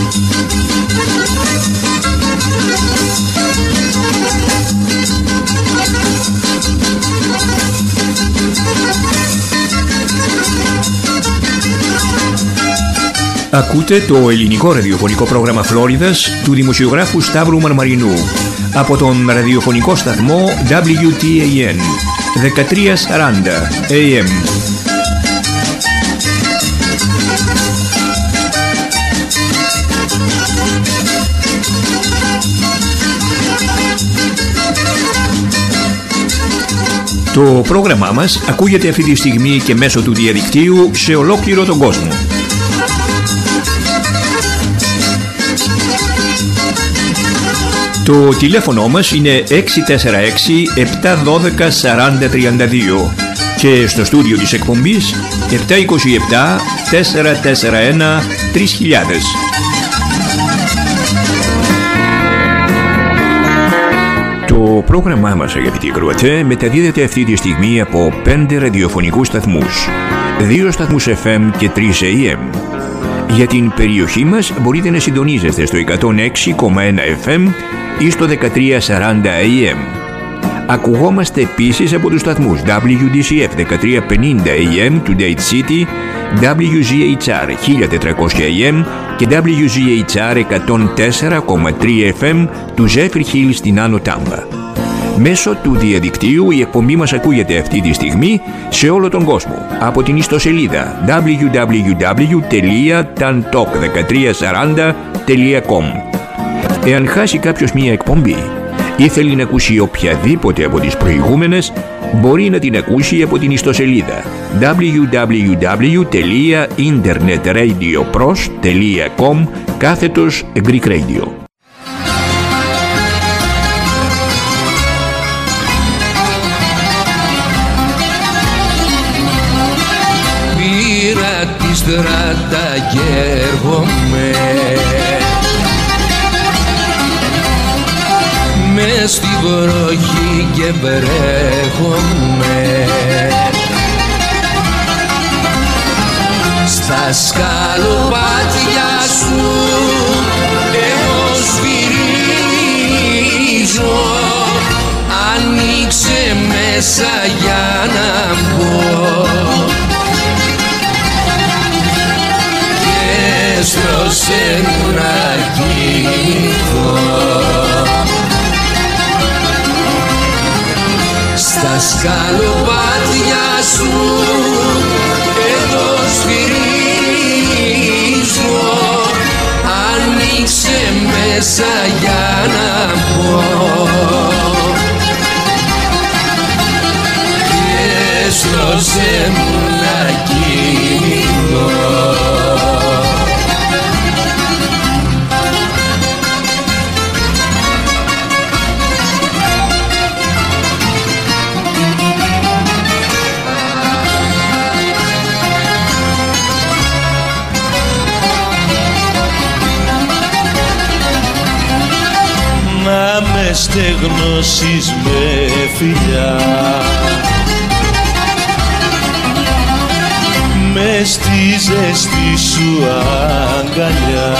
Ακούτε το ελληνικό ραδιοφωνικό πρόγραμμα Φλόριδας του δημοσιογράφου Σταύρου Μαρμαρινού από τον ραδιοφωνικό σταθμό WTAN 1340 AM. Το πρόγραμμά μας ακούγεται αυτή τη στιγμή και μέσω του διαδικτύου σε ολόκληρο τον κόσμο. Το τηλέφωνο μας είναι 646-712-4032 και στο στούντιο της εκπομπής 727-441-3000. Το πρόγραμμά μας, αγαπητοί ακροατές, μεταδίδεται αυτή τη στιγμή από 5 ραδιοφωνικούς σταθμούς, 2 σταθμούς FM και 3 AM. Για την περιοχή μας μπορείτε να συντονίζεστε στο 106,1 FM ή στο 1340 AM. Ακουγόμαστε επίσης από τους σταθμούς WDCF 1350 AM του Dade City, WGHR 1400 AM και WGHR 104,3 FM του Zephyr Hill στην Άνω Τάμπα. Μέσω του διαδικτύου η εκπομπή μας ακούγεται αυτή τη στιγμή σε όλο τον κόσμο από την ιστοσελίδα www.tantalk1340.com. Εάν χάσει κάποιος μία εκπομπή ή θέλει να ακούσει οποιαδήποτε από τις προηγούμενες, μπορεί να την ακούσει από την ιστοσελίδα www.internetradioPros.com/Greek Radio. Πήρα τη στράτα και έρχομαι μες στη βροχή και βρέχομαι στα σκαλοπάτια σου εγώ σφυρίζω, ανοίξε μέσα για να μπω και στρώσε μου να κοιμηθώ. Στα σκαλοπάτια σου εδώ σφυρίζω, ανοίξε μέσα για να μπω και στρώσε μου να κοιμηθώ. Να με στεγνώσεις με φιλιά μες στη ζεστή σου αγκαλιά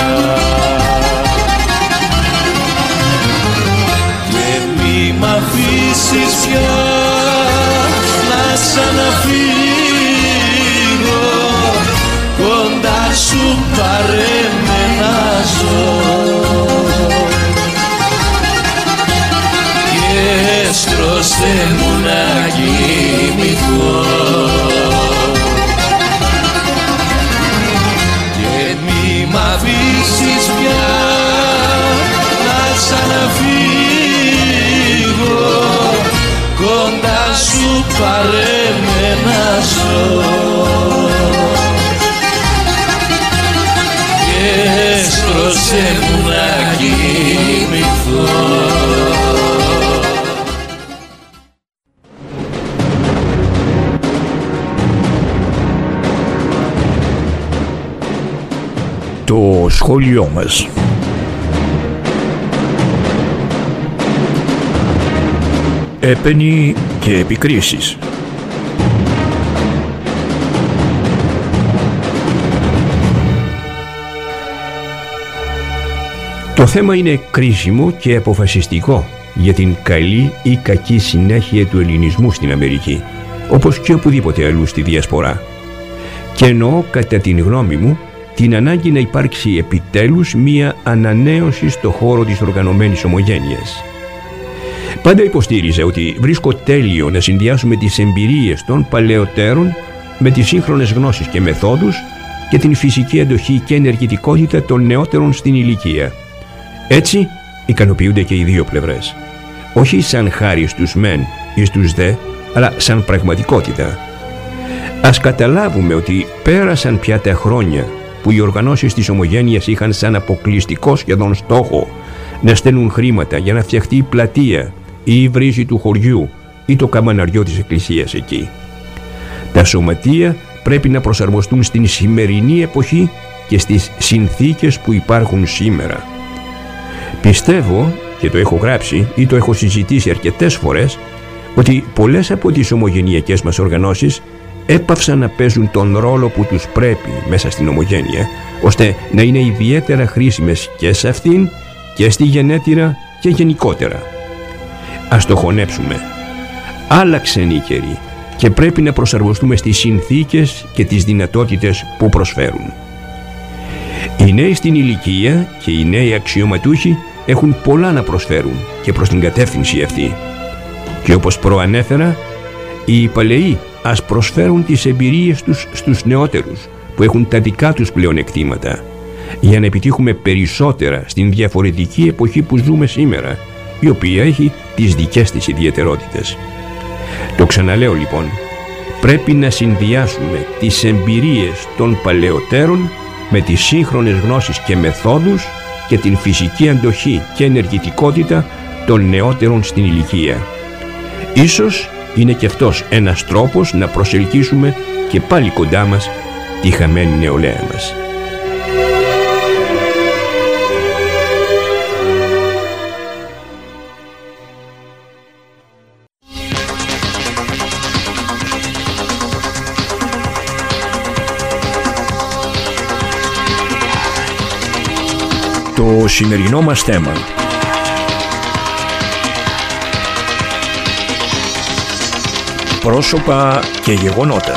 και μη μ' αφήσεις πια να ξαναφύγω, κοντά σου πάρε με να ζω και στρώσε μου να κοιμηθώ και μη μ' αφήσεις πια να ξαναφύγω, κοντά σου πάρε με να ζω και στρώσε μου να κοιμηθώ. Το σχόλιο μας. Έπαινοι και επικρίσεις. Το θέμα είναι κρίσιμο και αποφασιστικό για την καλή ή κακή συνέχεια του ελληνισμού στην Αμερική, όπως και οπουδήποτε αλλού στη διασπορά. Και εννοώ, κατά την γνώμη μου, την ανάγκη να υπάρξει επιτέλους μία ανανέωση στο χώρο της οργανωμένης ομογένειας. Πάντα υποστήριζα ότι βρίσκω τέλειο να συνδυάσουμε τις εμπειρίες των παλαιότερων με τις σύγχρονες γνώσεις και μεθόδους και την φυσική αντοχή και ενεργητικότητα των νεότερων στην ηλικία. Έτσι ικανοποιούνται και οι δύο πλευρές. Όχι σαν χάρη στους μεν ή στους δε, αλλά σαν πραγματικότητα. Ας καταλάβουμε ότι πέρασαν πια τα χρόνια που οι οργανώσεις της ομογένειας είχαν σαν αποκλειστικό σχεδόν στόχο να στέλνουν χρήματα για να φτιαχτεί η πλατεία ή η βρύση του χωριού ή το καμπαναριό της εκκλησίας εκεί. Τα σωματεία πρέπει να προσαρμοστούν στην σημερινή εποχή και στις συνθήκες που υπάρχουν σήμερα. Πιστεύω, και το έχω γράψει ή το έχω συζητήσει αρκετές φορές, ότι πολλές από τις ομογενειακές μας οργανώσεις έπαυσαν να παίζουν τον ρόλο που τους πρέπει μέσα στην ομογένεια, ώστε να είναι ιδιαίτερα χρήσιμες και σε αυτήν και στη γενέτειρα και γενικότερα. Ας το χωνέψουμε. Άλλαξαν οι καιροί και πρέπει να προσαρμοστούμε στις συνθήκες και τις δυνατότητες που προσφέρουν. Οι νέοι στην ηλικία και οι νέοι αξιωματούχοι έχουν πολλά να προσφέρουν και προς την κατεύθυνση αυτή. Και όπως προανέφερα, οι παλαιοί ας προσφέρουν τις εμπειρίες τους στους νεότερους που έχουν τα δικά τους πλεονεκτήματα, για να επιτύχουμε περισσότερα στην διαφορετική εποχή που ζούμε σήμερα, η οποία έχει τις δικές της ιδιαιτερότητες. Το ξαναλέω λοιπόν, πρέπει να συνδυάσουμε τις εμπειρίες των παλαιότερων με τις σύγχρονες γνώσεις και μεθόδους και την φυσική αντοχή και ενεργητικότητα των νεότερων στην ηλικία. Ίσως είναι και αυτός ένας τρόπος να προσελκύσουμε και πάλι κοντά μας τη χαμένη νεολαία μας. Το σημερινό μας θέμα: πρόσωπα και γεγονότα.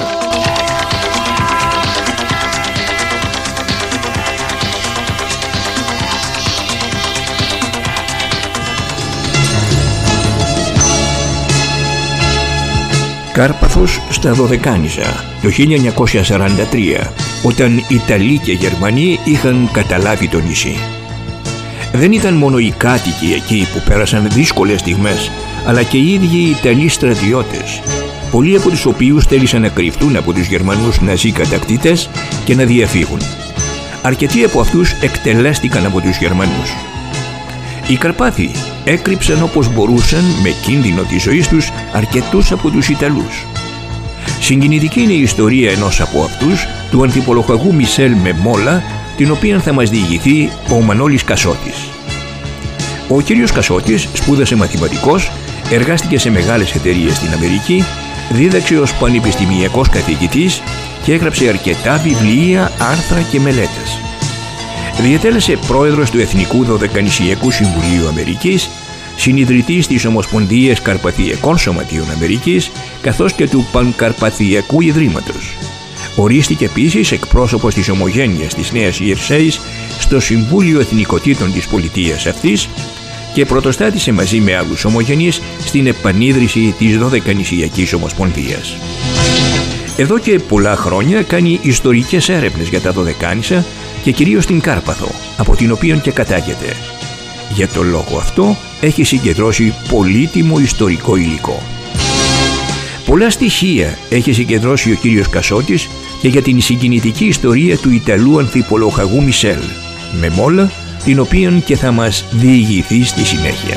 Κάρπαθος στα Δωδεκάνησα το 1943, όταν Ιταλοί και Γερμανοί είχαν καταλάβει το νησί. Δεν ήταν μόνο οι κάτοικοι εκεί που πέρασαν δύσκολες στιγμές, αλλά και οι ίδιοι οι Ιταλοί στρατιώτες, πολλοί από τους οποίους θέλησαν να κρυφτούν από τους Γερμανούς ναζί κατακτητές και να διαφύγουν. Αρκετοί από αυτούς εκτελέστηκαν από τους Γερμανούς. Οι Καρπάθοι έκρυψαν όπως μπορούσαν, με κίνδυνο της ζωής τους, αρκετούς από τους Ιταλούς. Συγκινητική είναι η ιστορία ενός από αυτούς, του ανθιπολοχαγού Μισελ Μεμόλα, την οποία θα μας διηγηθεί ο Μανώλης Κασότης. Ο κύριος Κασότης σπούδασε μαθηματικός, εργάστηκε σε μεγάλες εταιρείες στην Αμερική, δίδαξε ως πανεπιστημιακός καθηγητής και έγραψε αρκετά βιβλία, άρθρα και μελέτες. Διετέλεσε πρόεδρος του Εθνικού Δωδεκανησιακού Συμβουλίου Αμερικής, συνιδρυτής της Ομοσπονδίας Καρπαθιακών Σωματείων Αμερικής, καθώς και του Πανκαρπαθιακού Ιδρύματος. Ορίστηκε επίσης εκπρόσωπος της Ομογένειας της Νέας Ιερσέης στο Συμβούλιο Εθνικοτήτων της πολιτείας αυτής και πρωτοστάτησε μαζί με άλλους ομογενείς στην επανίδρυση της Δωδεκανησιακής Ομοσπονδίας. Εδώ και πολλά χρόνια κάνει ιστορικές έρευνες για τα Δωδεκάνησα και κυρίως την Κάρπαθο, από την οποία και κατάγεται. Για τον λόγο αυτό έχει συγκεντρώσει πολύτιμο ιστορικό υλικό. Πολλά στοιχεία έχει συγκεντρώσει ο κύριος Κασότης και για την συγκινητική ιστορία του Ιταλού ανθιπολοχαγού Μισελ Μεμόλα, την οποία και θα μας διηγηθεί στη συνέχεια.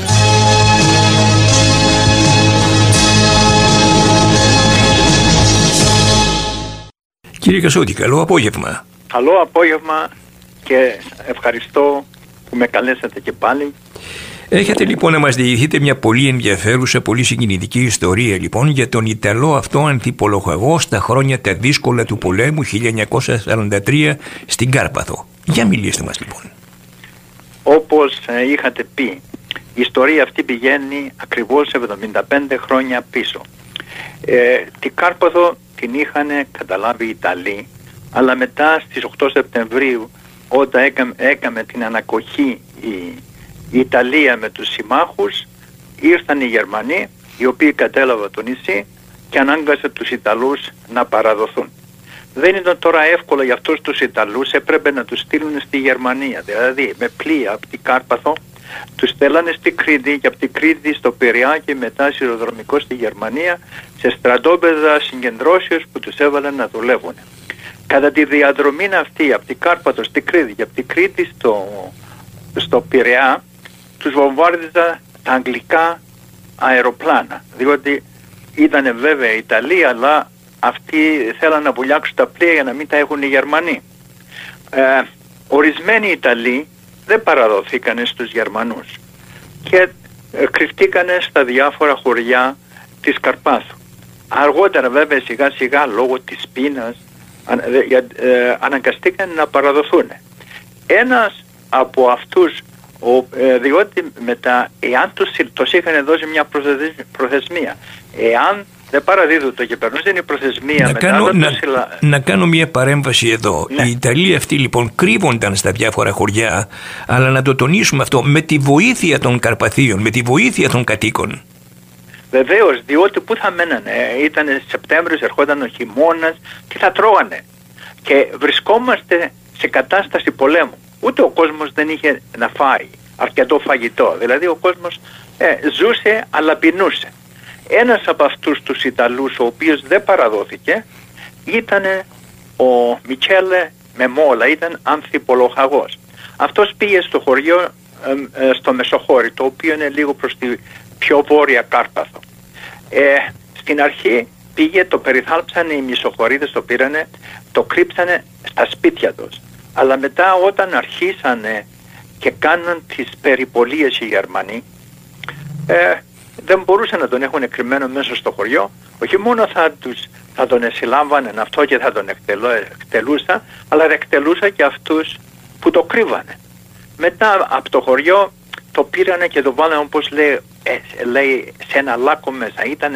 Κύριε Κασότη, καλό απόγευμα. Καλό απόγευμα και ευχαριστώ που με καλέσατε και πάλι. Έχετε λοιπόν να μας διηγηθείτε μια πολύ ενδιαφέρουσα, πολύ συγκινητική ιστορία λοιπόν για τον Ιταλό αυτό ανθιπολοχαγό στα χρόνια τα δύσκολα του πολέμου 1943 στην Κάρπαθο. Για μιλήστε μας λοιπόν. όπως είχατε πει, η ιστορία αυτή πηγαίνει ακριβώς 75 χρόνια πίσω. Την Κάρπαθο την είχαν καταλάβει οι Ιταλοί, αλλά μετά στις 8 Σεπτεμβρίου, όταν έκαμε την ανακοχή η Ιταλία με τους συμμάχους, ήρθαν οι Γερμανοί, οι οποίοι κατέλαβαν το νησί και ανάγκασαν τους Ιταλούς να παραδοθούν. Δεν ήταν τώρα εύκολο για αυτούς τους Ιταλούς, έπρεπε να τους στείλουν στη Γερμανία. Δηλαδή με πλοία από την Κάρπαθο τους στέλνανε στη Κρήτη και από την Κρήτη στο Πειραιά και μετά σιδηροδρομικό στη Γερμανία, σε στρατόπεδα συγκεντρώσεως που τους έβαλαν να δουλεύουν. Κατά τη διαδρομή αυτή από την Κάρπαθο στη Κρήτη και από την Κρήτη στο Πειραιά τους βομβάρδιζαν τα αγγλικά αεροπλάνα, διότι ήταν βέβαια Ιταλοί, αλλά αυτοί θέλαν να βουλιάξουν τα πλοία για να μην τα έχουν οι Γερμανοί. Ορισμένοι Ιταλοί δεν παραδοθήκανε στους Γερμανούς και κρυφτήκανε στα διάφορα χωριά της Καρπάθου. Αργότερα βέβαια σιγά σιγά λόγω της πείνας αναγκαστήκαν να παραδοθούν. Ένας από αυτούς, διότι μετά εάν τους είχαν δώσει μια προθεσμία, εάν δεν παραδίδουν και περνούσε η προθεσμία να κάνω μια παρέμβαση εδώ. Ναι. Οι Ιταλοί αυτοί λοιπόν κρύβονταν στα διάφορα χωριά, αλλά να το τονίσουμε αυτό, με τη βοήθεια των Καρπαθίων, με τη βοήθεια των κατοίκων. Βεβαίως, διότι πού θα μένανε, ήταν Σεπτέμβριος, ερχόταν ο χειμώνας, τι θα τρώγανε. Και βρισκόμαστε σε κατάσταση πολέμου. Ούτε ο κόσμος δεν είχε να φάει αρκετό φαγητό. Δηλαδή ο κόσμος ζούσε αλλά πεινούσε. Ένας από αυτούς τους Ιταλούς, ο οποίος δεν παραδόθηκε, ήταν ο Μιτσέλε Μεμόλα, ήταν ανθιπολοχαγός. Αυτός πήγε στο χωριό στο Μεσοχώρι, το οποίο είναι λίγο προς τη πιο βόρεια Κάρπαθο. Στην αρχή πήγε, το περιθάλψανε οι Μισοχωρίδες, το πήρανε, το κρύψανε στα σπίτια τους. Αλλά μετά όταν αρχίσανε και κάναν τις περιπολίες οι Γερμανοί, δεν μπορούσαν να τον έχουν κρυμμένο μέσα στο χωριό. Όχι μόνο θα τον εσυλάμβανε αυτό και θα τον εκτελούσαν, αλλά εκτελούσαν και αυτούς που το κρύβανε. Μετά από το χωριό το πήρανε και το βάλανε, όπως λέει, σε ένα λάκκο μέσα. Ήταν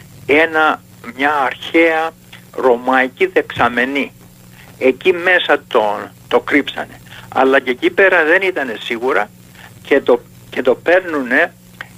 μια αρχαία ρωμαϊκή δεξαμενή. Εκεί μέσα το κρύψανε. Αλλά και εκεί πέρα δεν ήταν σίγουρα και το παίρνουνε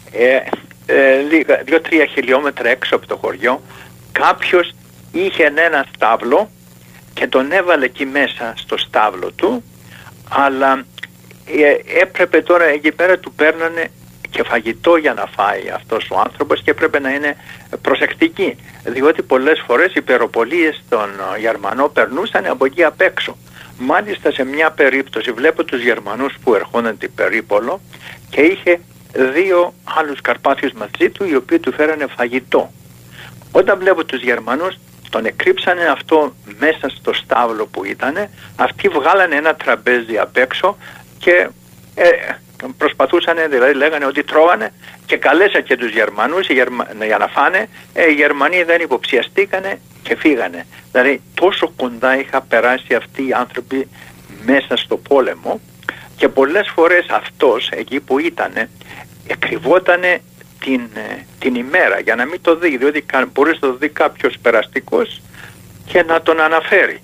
2-3 χιλιόμετρα έξω από το χωριό. Κάποιος είχε ένα στάβλο και τον έβαλε εκεί μέσα στο στάβλο του, αλλά έπρεπε τώρα εκεί πέρα του παίρνανε και φαγητό για να φάει αυτός ο άνθρωπος και έπρεπε να είναι προσεκτικοί, διότι πολλές φορές οι περοπολίες των Γερμανών περνούσαν από εκεί απ' έξω. Μάλιστα σε μια περίπτωση βλέπω τους Γερμανούς που ερχόναν την περίπολο και είχε 2 άλλους Καρπάθιους μαζί του, οι οποίοι του φέρανε φαγητό. Όταν βλέπω τους Γερμανούς, τον εκρύψανε αυτό μέσα στο στάβλο που ήτανε, αυτοί βγάλανε ένα τραπέζι απ' έξω και προσπαθούσαν, δηλαδή λέγανε ότι τρώγανε, και καλέσα και τους Γερμανούς για να φάνε. Οι Γερμανοί δεν υποψιαστήκανε και φύγανε. Δηλαδή τόσο κοντά είχα περάσει αυτοί οι άνθρωποι μέσα στο πόλεμο, και πολλές φορές αυτός εκεί που ήτανε εκρυβότανε την ημέρα για να μην το δει, διότι μπορείς να το δει κάποιος περαστικός και να τον αναφέρει.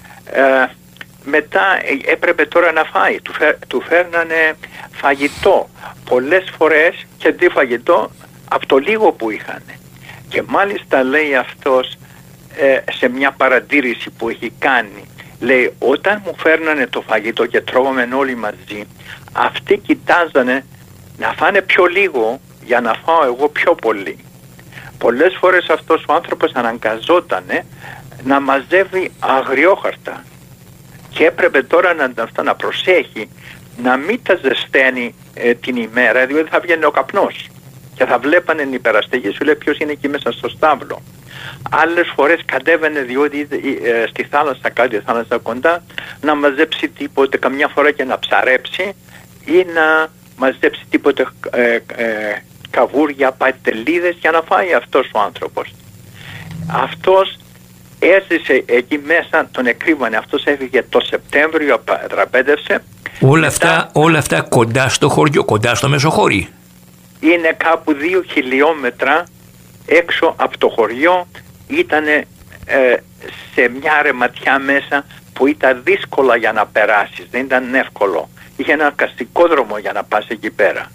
Μετά έπρεπε τώρα να φάει, του φέρνανε φαγητό πολλές φορές, και τι φαγητό, από το λίγο που είχαν. Και μάλιστα λέει αυτός σε μια παρατήρηση που έχει κάνει, λέει, όταν μου φέρνανε το φαγητό και τρώγαμε όλοι μαζί, αυτοί κοιτάζανε να φάνε πιο λίγο για να φάω εγώ πιο πολύ. Πολλές φορές αυτός ο άνθρωπος αναγκαζότανε να μαζεύει αγριόχαρτα και έπρεπε τώρα να προσέχει να μην τα ζεσταίνει την ημέρα, διότι θα βγαίνει ο καπνός και θα βλέπανε οι υπεραστεγοί, σου λέει ποιος είναι εκεί μέσα στο στάβλο. Άλλες φορές κατέβαινε, διότι στη θάλασσα, κάτι θάλασσα κοντά, να μαζέψει τίποτε, καμιά φορά και να ψαρέψει ή να μαζέψει τίποτε καβούρια, πατελίδες για να φάει αυτός ο άνθρωπος. Αυτός έζησε εκεί μέσα, τον εκρύβανε, αυτός έφυγε το Σεπτέμβριο, δραπέτευσε Όλα αυτά κοντά στο χωριό, κοντά στο Μεσοχώρι. Είναι κάπου 2 χιλιόμετρα έξω από το χωριό. Ήτανε σε μια ρεματιά μέσα που ήταν δύσκολα για να περάσεις, δεν ήταν εύκολο. Είχε ένα καστικό δρόμο για να πας εκεί πέρα.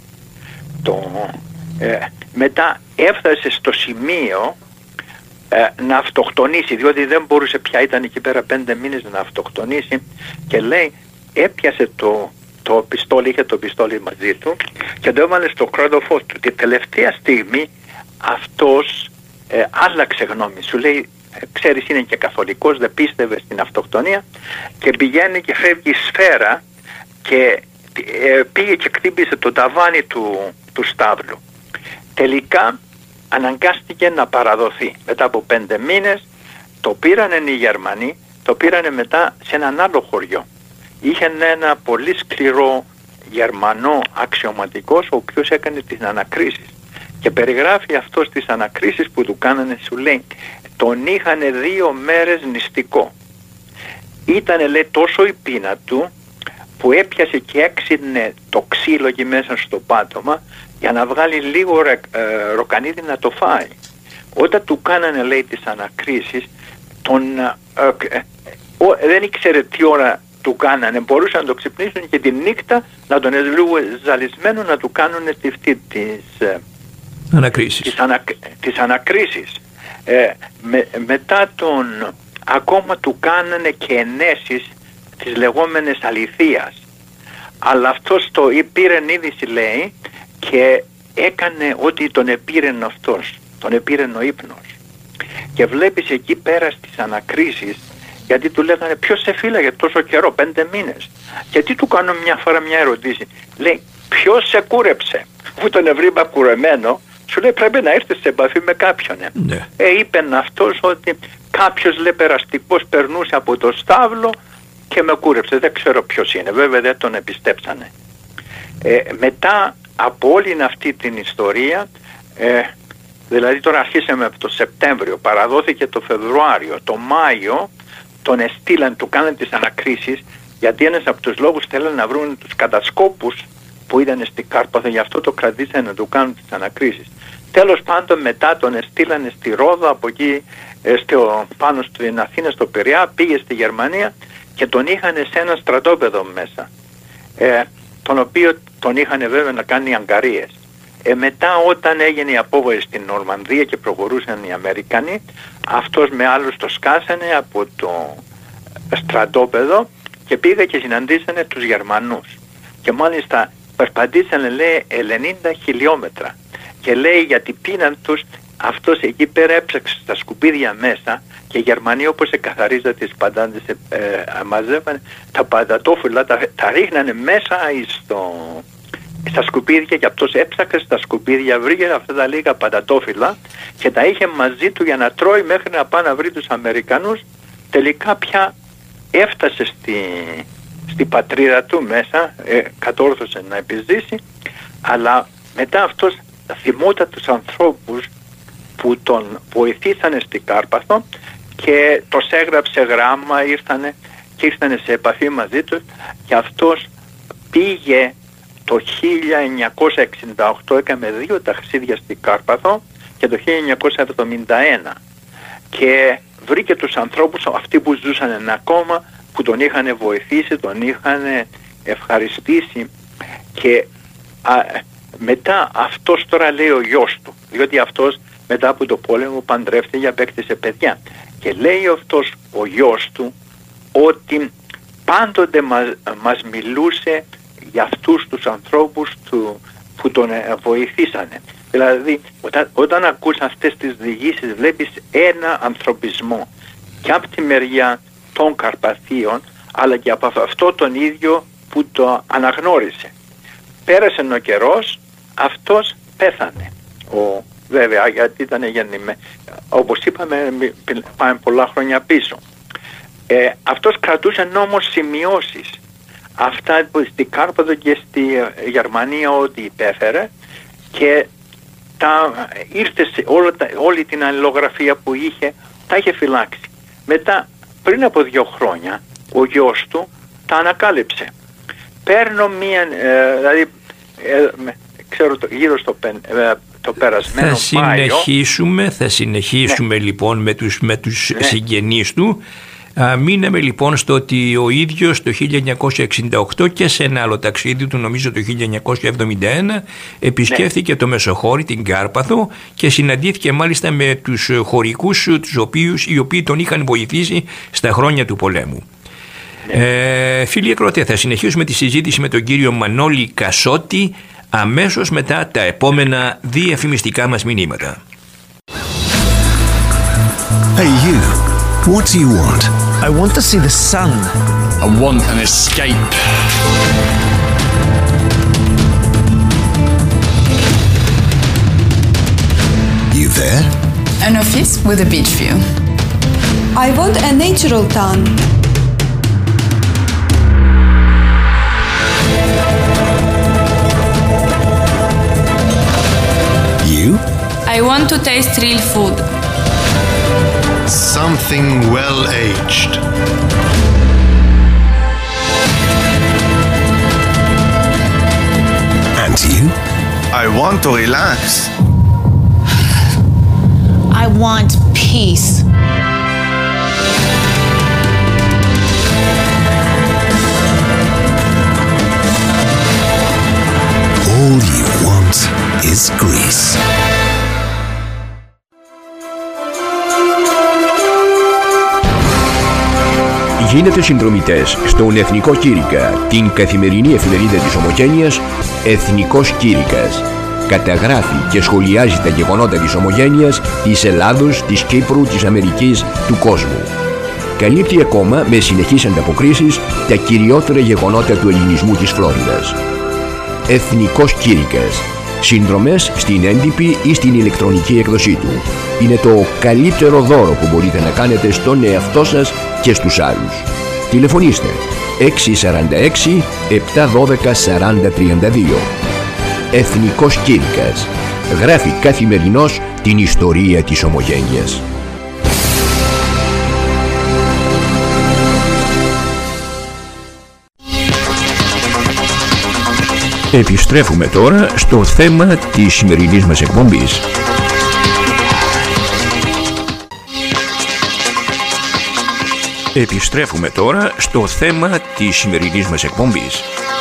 Μετά έφτασε στο σημείο να αυτοκτονήσει, διότι δεν μπορούσε πια, ήταν εκεί πέρα 5 μήνες, να αυτοκτονήσει, και λέει έπιασε το πιστόλι, είχε το πιστόλι μαζί του και το έβαλε στο κρότοφο του. Τη τελευταία στιγμή αυτός άλλαξε γνώμη, σου λέει ξέρεις είναι και καθολικός, δεν πίστευε στην αυτοκτονία, και πηγαίνει και φεύγει σφαίρα και πήγε και χτύπησε το ταβάνι του στάβλου. Τελικά αναγκάστηκε να παραδοθεί. Μετά από 5 μήνες το πήρανε οι Γερμανοί, το πήρανε μετά σε έναν άλλο χωριό. Είχε ένα πολύ σκληρό Γερμανό αξιωματικός, ο οποίος έκανε τις ανακρίσεις, και περιγράφει αυτός τις ανακρίσεις που του κάνανε, σου λέει τον είχανε 2 μέρες νηστικό. Ήτανε, λέει, τόσο η πείνα του που έπιασε και έξινε το ξύλο εκεί μέσα στο πάτωμα για να βγάλει λίγο ροκανίδι να το φάει. Όταν του κάνανε, λέει, τις ανακρίσεις, δεν ήξερε τι ώρα του κάνανε, μπορούσαν να το ξυπνήσουν και τη νύχτα να τον λίγο ζαλισμένο να του κάνουν τις ανακρίσεις. Μετά ακόμα του κάνανε και ενέσεις τις λεγόμενες αληθείας, αλλά αυτός το πήρε είδηση, λέει, και έκανε ότι τον επήρεν αυτός, τον επήρεν ο ύπνος. Και βλέπεις εκεί πέρα στις ανακρίσεις, γιατί του λέγανε ποιος σε φύλαγε τόσο καιρό, 5 μήνες, γιατί του κάνω μια φορά μια ερώτηση, λέει ποιος σε κούρεψε, που τον ευρύμπα κουρεμένο, σου λέει πρέπει να έρθεις σε επαφή με κάποιον. Ναι. Είπεν αυτός ότι κάποιος, λέει, περαστικός περνούσε από το στάβλο και με κούρεψε, δεν ξέρω ποιος είναι, βέβαια δεν τον επιστέψανε. Μετά από όλη αυτή την ιστορία, δηλαδή τώρα αρχίσαμε από το Σεπτέμβριο, παραδόθηκε το Φεβρουάριο, το Μάιο τον εστήλαν, του κάνανε τις ανακρίσεις, γιατί ένας από τους λόγους θέλανε να βρουν τους κατασκόπους που ήταν στην Κάρπαθο, γι' αυτό το κρατήσανε να του κάνουν τις ανακρίσεις. Τέλος πάντων μετά τον εστήλανε στη Ρόδο, από εκεί πάνω στην Αθήνα, στο Πειραιά, πήγε στη Γερμανία και τον είχαν σε ένα στρατόπεδο μέσα, τον οποίο τον είχαν βέβαια να κάνει αγκαρίες. Μετά όταν έγινε η απόβαση στην Νορμανδία και προχωρούσαν οι Αμερικανοί, αυτός με άλλους το σκάσανε από το στρατόπεδο και πήγα και συναντήσανε τους Γερμανούς. Και μάλιστα περπατήσανε, λέει, 90 χιλιόμετρα. Και λέει για την πείνα τους, αυτός εκεί πέρα έψαξε στα σκουπίδια μέσα, και οι Γερμανοί όπως εκαθαρίζαν τις παντάντες, μαζεύανε τα παντατόφυλλα, τα ρίχνανε μέσα στα σκουπίδια, και αυτός έψαξε στα σκουπίδια, βρήκε αυτά τα λίγα παντατόφυλλα και τα είχε μαζί του για να τρώει μέχρι να πάει να βρει τους Αμερικανούς. Τελικά πια έφτασε στη πατρίδα του μέσα, κατόρθωσε να επιζήσει, αλλά μετά αυτός θυμόταν τους ανθρώπους που τον βοηθήσανε στην Κάρπαθο και τους έγραψε γράμμα, ήρθανε σε επαφή μαζί τους, και αυτός πήγε το 1968, έκαμε 2 ταξίδια στην Κάρπαθο, και το 1971, και βρήκε τους ανθρώπους αυτοί που ζούσαν ακόμα, που τον είχαν βοηθήσει, τον είχαν ευχαριστήσει. Και μετά αυτός, τώρα λέει ο γιος του, διότι αυτός μετά από το πόλεμο παντρεύτηκε, απέκτησε παιδιά, και λέει αυτός ο γιος του ότι πάντοτε μας μιλούσε για αυτούς τους ανθρώπους που τον βοηθήσανε. Δηλαδή όταν ακούς αυτές τις διηγήσεις βλέπεις ένα ανθρωπισμό και από τη μεριά των Καρπαθίων, αλλά και από αυτό τον ίδιο που το αναγνώρισε. Πέρασε ο καιρός, αυτός πέθανε. Βέβαια, γιατί ήταν όπως είπαμε, πάμε πολλά χρόνια πίσω. Αυτός κρατούσε όμως σημειώσεις, αυτά που στην Κάρπαθο και στη Γερμανία ό,τι υπέφερε, και ήρθε σε όλη την αλληλογραφία που είχε, τα είχε φυλάξει. Μετά, πριν από 2 χρόνια, ο γιος του τα ανακάλυψε. παίρνω μία, δηλαδή ξέρω γύρω στο το περασμένο Θα συνεχίσουμε λοιπόν με τους συγγενείς του. Μείναμε λοιπόν στο ότι ο ίδιος το 1968 και σε ένα άλλο ταξίδι του, νομίζω το 1971, επισκέφθηκε το Μεσοχώρι, την Κάρπαθο, και συναντήθηκε μάλιστα με τους χωρικούς οι οποίοι τον είχαν βοηθήσει στα χρόνια του πολέμου. Φίλοι ακροατές, θα συνεχίσουμε τη συζήτηση με τον κύριο Μανώλη Κασότη αμέσως μετά τα επόμενα διαφημιστικά μας μηνύματα. Hey you, what do you want? I want to see the sun. I want an escape. You there? An office with a beach view. I want a natural town. You? I want to taste real food. Something well-aged. And you? I want to relax. I want peace. All you want is Greece. Γίνετε συνδρομητές στον Εθνικό Κήρυκα, την καθημερινή εφημερίδα της Ομογένειας Εθνικός Κήρυκας. Καταγράφει και σχολιάζει τα γεγονότα της Ομογένειας, της Ελλάδος, της Κύπρου, της Αμερικής, του κόσμου. Καλύπτει ακόμα με συνεχείς ανταποκρίσεις τα κυριότερα γεγονότα του ελληνισμού της Φλόριδας. Εθνικός Κήρυκας. Συνδρομές στην έντυπη ή στην ηλεκτρονική έκδοσή του. Είναι το καλύτερο δώρο που μπορείτε να κάνετε στον εαυτό σας και στους άλλους. Τηλεφωνήστε 646 712 4032. Εθνικός Κήρυκας. Γράφει καθημερινώς την ιστορία της Ομογένειας. Επιστρέφουμε τώρα στο θέμα της σημερινής μας εκπομπής. Επιστρέφουμε τώρα στο θέμα της σημερινής μας εκπομπής.